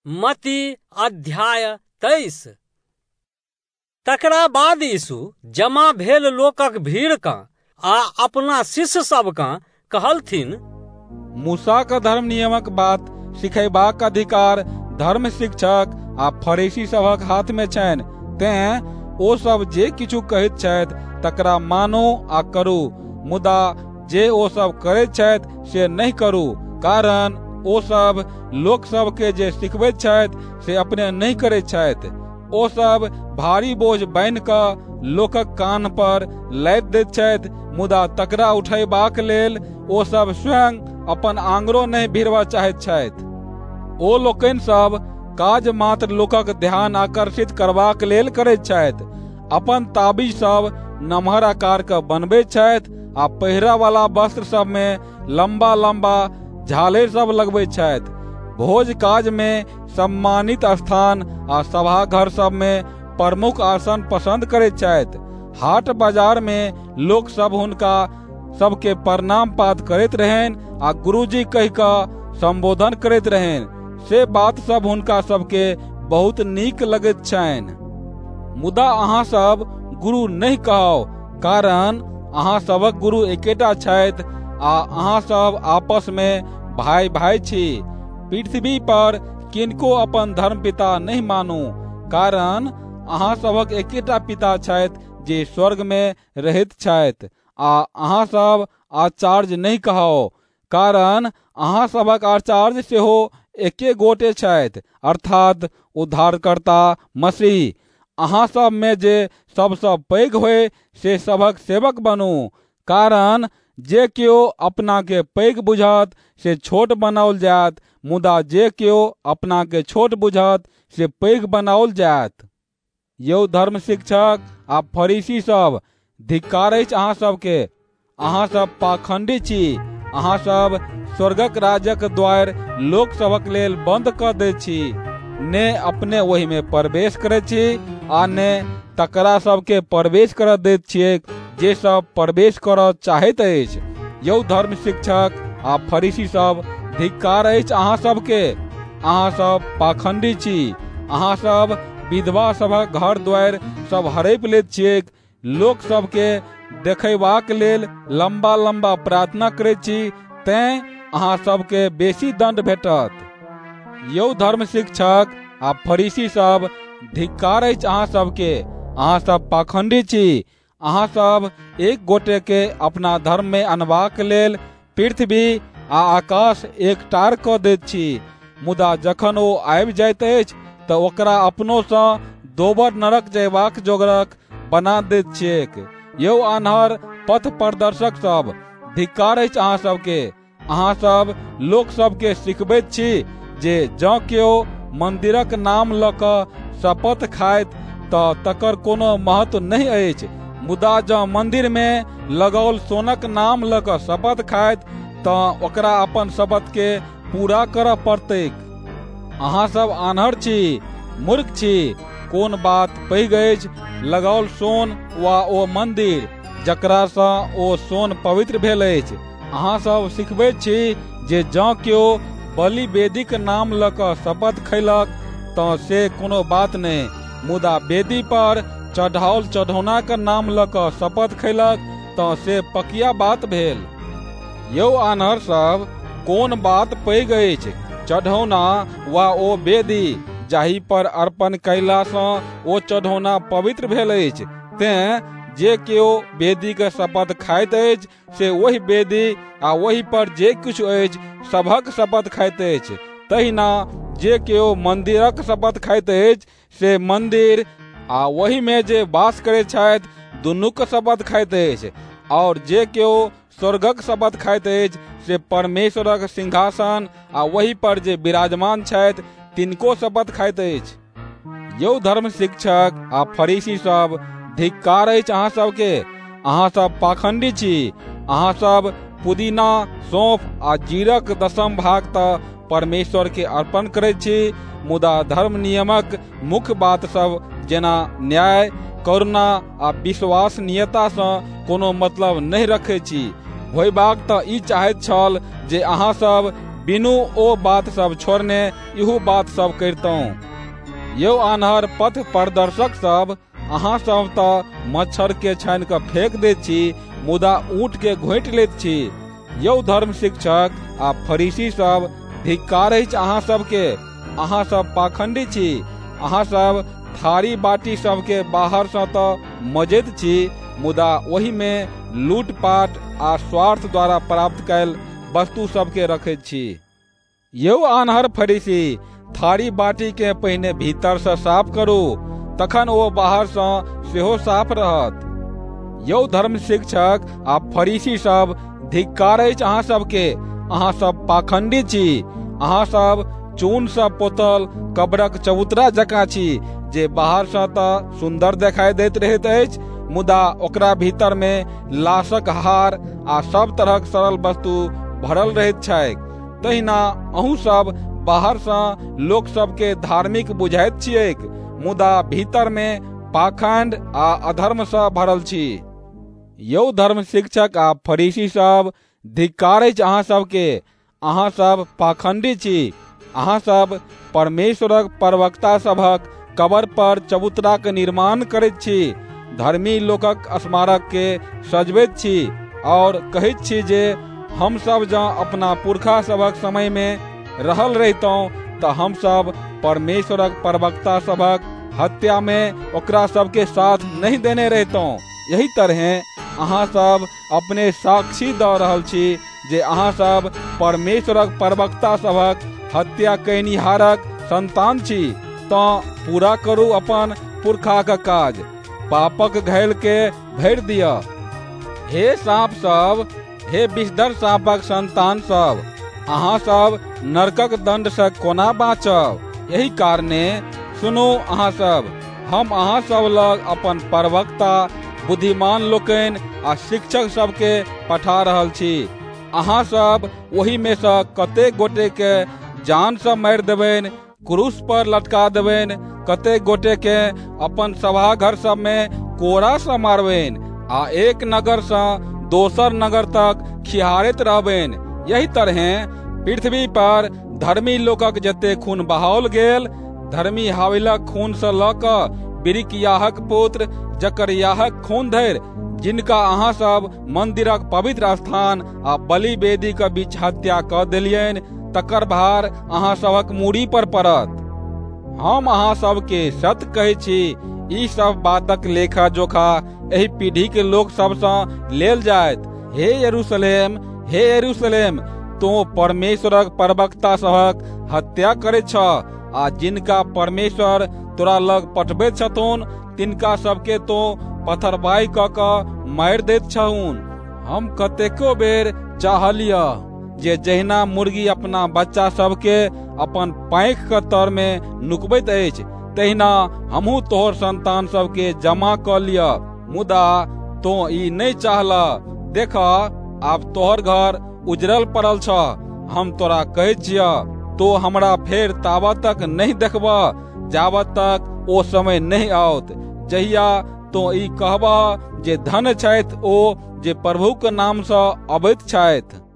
मत्ती अध्याय 23। तकरा बाद यीशु जमा भेल लोकक भीड़केँ आ अपना शिष्य सबकेँ कहलथिन, मूसाक धर्म नियमक बात सिखयबाक अधिकार धर्म शिक्षक आ फरीसी सभक हाथ में छनि। तें ओ सब जे किछु कहैत छथि तकरा मानू आ करू, मुदा जे ओ सब करैत छथि से नहि करू, कारण ओ सब लोक सबके जे सिखबैत छथि से अपने नहि करैत छथि। ओ सब भारी बोझ बान्हि कऽ लोकक कान पर लादि दैत छथि, मुदा तकरा उठयबाक लेल ओ सब स्वयं अपन आंगुरो नहि भिड़बा चाहैत छथि। ओ लोकनि सब काज मात्र लोकक ध्यान आकर्षित करबाक लेल करैत छथि। अपन ताबीज सब नमहर आकार के बनबैत छथि आ पहिरा वाला वस्त्र सब में लंबा लंबा झालरि सब लगबैत छथि। भोज काज में सम्मानित स्थान आ सभा घर सब में प्रमुख आसन पसंद करैत छथि। हाट बाजार में लोक सब हुनका सबके प्रणाम पात करैत रहन आ गुरुजी कहि कऽ संबोधन करैत रहन। से बात सब हुनका सबके बहुत नीक लगैत छनि। मुदा अहाँ सब गुरु नहि कहौ, कारण अहाँ सबक गुरु एकेटा छथि आ अहाँ सब आपस में भाई भाई छी। पृथ्वी पर किनको अपन धर्म पिता नहीं मानू, कारण अहाँ सबक एकेटा पिता छथि जे स्वर्ग में रहैत छथि। आ अहाँ सब आचार्य नहीं कहो, कारण अहाँ सबक आचार्य सेहो एके गोटे छथि, अर्थात उद्धारकर्ता मसीह। अहाँ सब में जे सबसँ पैघ होय से सबक सेवक बनू, कारण जे केओ अपना के पैघ बुझत से छोट बनाओल जायत, मुदा जे केओ अपना के छोट बुझत से पैघ बनाओल जायत। यौ धर्म शिक्षक आ फरीसी सब, धिक्कार अछि अहाँ सबके, अहाँ सब पाखंडी छी। अहाँ सब स्वर्गक राज्यक द्वार लोक सबक लेल बंद कऽ दैत छी, ने अपने ओहि में प्रवेश करैत छी आ ने तकरा सबके प्रवेश करऽ दैत छियै जे सब प्रवेश करऽ चाहैत अछि। यौ धर्म शिक्षक आ फरीसी सब, धिक्कार अछि अहाँ सबके, अहाँ सब पाखंडी छी। अहाँ सब विधवा सभक घर द्वार सब हड़पि लैत छियै, लोक सबके देखैबाक लेल लंबा लंबा प्रार्थना करैत छी, तें अहाँ सबके बेसी दंड भेटत। यौ धर्म शिक्षक आ फरीसी सब, धिक्कार अछि अहाँ सबके, अहाँ सब पाखंडी छी। अहाँ सब एक गोटे के अपना धर्म में अनबाक लेल पृथ्वी आ आकाश एकटार कऽ दैत छी, मुदा जखन ओ आबि जाइत अछि तऽ ओकरा अपनो सँ दोबर नरक जयबाक जोगरक बना दैत छियैक। यौ आन्हर पथ प्रदर्शक सब, धिक्कार अछि अहाँ सबके, अहाँ सब लोक सबके सिखबैत छी जे जँ केओ मंदिरक नाम लऽ कऽ शपथ खाइत तऽ तकर कोनो महत्व नहीं अछि, मुदा जँ मंदिर में लगाओल सोनक नाम लऽ कऽ शपथ खाइत तऽ ओकरा अपन शपथ के पूरा करऽ पड़तैक। अहाँ सब आन्हर छी, मूर्ख छी। कोन बात पैघ अछि, लगाओल सोन वा ओ मंदिर जकरासँ ओ सोन पवित्र भेल अछि? अहाँ सब सिखबैत छी जे जँ केओ बलि वेदीक नाम लऽ कऽ शपथ खैलक तऽ से कोनो बात नहीं, मुदा वेदी पर चढ़ाओल चढ़ौनाक नाम लऽ कऽ शपथ खैलक तऽ से पकिया बात भेल। यौ आन्हर सब, कोन बात पैघ अछि, चढ़ौना वा ओ वेदी जाहि पर अर्पण कयलासँ ओ चढ़ौना पवित्र भेल अछि? तें जे केओ वेदी के शपथ खाइत अछि से वही वेदी आ वही पर जे किछु अछि सभक शपथ खाइत अछि। तहिना जे केओ मंदिरक शपथ खाइत अछि से मंदिर आ वही में जे वास करैत छथि दुनूक शपथ खाइत अछि। और जे केओ स्वर्गक शपथ खाइत अछि से परमेश्वरक सिंहासन आ वही पर जे विराजमान छथि तिनको शपथ खाइत अछि। यौ धर्म शिक्षक आ फरीसी सब, धिक्कार अछि अहाँ सबके, अहाँ सब पाखंडी छी। अहाँ सब पुदीना, सौंफ आ जीरक दशम भाग तऽ परमेश्वर के अर्पण करैत छी, मुदा धर्म नियमक मुख्य बात सब जेना न्याय, करुणा आ विश्वसनीयता सँ कोनो मतलब नहीं रखैत छी। होयबाक तऽ ई चाहैत छल जे अहाँ सब बिनु ओ बात सब छोड़ने इहो बात सब करितौं। यौ आन्हर पथ प्रदर्शक सब, अहाँ सब तऽ मच्छर के छानि कऽ फेंक दैत छी, मुदा ऊँट के घोंटि लैत छी। यौ धर्म शिक्षक आ फरीसी सब, धिक्कार अछि अहाँ सबके, अहाँ सब पाखंडी छी। अहाँ सब थारी बाटी सबके बाहर सँ तऽ मजैत छी, मुदा ओहि में लूटपाट आ स्वार्थ द्वारा प्राप्त कैल वस्तु सबके रखैत छी। यौ आन्हर फरीसी, थारी बाटी के पहिने भीतर से साफ करू, तखन ओ बाहर सँ सेहो साफ रहत। यौ धर्म शिक्षक आ फरीसी सब, धिक्कार अछि अहाँ सबके, अहाँ सब पाखंडी छी। अहाँ सब चून सँ पोतल कब्रक चबूतरा जकाँ छी, जे बाहर सँ तऽ सुंदर देखाई दैत रहैत अछि, मुदा ओकरा भीतर में लाशक हार आ सब तरहक सरल वस्तु भरल रहैत छैक। तहिना अहूँ सब बाहर सँ लोक सबके धार्मिक बुझाइत छियैक, मुदा भीतर में पाखंड आ अधर्म सँ भरल छी। यौ धर्म शिक्षक आ फरीसी सब, धिक्कार अछि अहाँ सबके, अहाँ सब पाखंडी छी। अहाँ सब परमेश्वरक प्रवक्ता सभक कबर पर चबूतरा के निर्माण करैत छी, धर्मी लोकक स्मारक के सजबैत छी, और कहैत छी जे हम सब जँ अपना पुरखा सभक समय में रहल रहितौं तऽ हम सब परमेश्वरक प्रवक्ता सभक हत्या में ओकरा सबके साथ नहीं देने रहितौं। यही तरह अहाँ सब अपने साक्षी दऽ रहल छी जे अहाँ सब परमेश्वरक प्रवक्ता सभक हत्या कयनिहारक संतान छी। तऽ पूरा करू अपन पुरखाक काज, पापक घैल के भरि दिअ। हे साँप सब, हे विषधर साँपक संतान सब, अहाँ सब नरकक दंड से कोना बाँचब। यही कारणे सुनू अहाँ सब, हम अहाँ सब लग अपन प्रवक्ता, बुद्धिमान लोकनि आ शिक्षक सबके पठा रहल छी। अहाँ सब ओही में से कतेक गोटे के जान से मारि देबनि, क्रूस पर लटका देबनि, कतेक गोटे के अपन सभाघर सब में कोड़ा से मारबनि, आ एक नगर से दोसर नगर तक खिहारैत रहबनि। यही तरह पृथ्वी पर धर्मी लोकक जते खून बहाओल गेल, धर्मी हाबिलक खून से लऽ कऽ बिरिक्याहक पुत्र जकरियाहक खून धरि, जिनका अहाँ सब मंदिरक पवित्र स्थान आ बलि वेदी के बीच हत्या कऽ देलियनि, तकर भार अहाँ सबक मूड़ी पर पड़त। हम अहाँ सबके सत्य कहै छी, ई सब बातक लेखा जोखा एहि पीढ़ी के लोक सब सँ लेल जायत। हे यरूशलेम, हे यरूशलेम, तो परमेश्वरक प्रवक्ता सभक हत्या करैत छ, आ जिनका परमेश्वर तोरा लग पठबैत छथुन, तिनका सबके तो पथरबाई कऽ कऽ मारि दैत छहुन। हम कतेको बेर चाहलियै जे जहिना मुर्गी अपना बच्चा सबके अपन पाँखि के तर में नुकबैत अछि, तहिना हमहूँ तोहर संतान सबके जमा कऽ लिअ, मुदा तो ई नहीं चाहला। देख, आब तोहर घर उजरल पड़ल छ। हम तोरा कहैत छियै, तो हमरा फेर ताबत तक नहीं देखबह जाबत तक ओ समय नहीं आओत, जहिया तो ई कहबह जे धन्य छथि ओ जे प्रभुक नाम सँ अबैत छथि।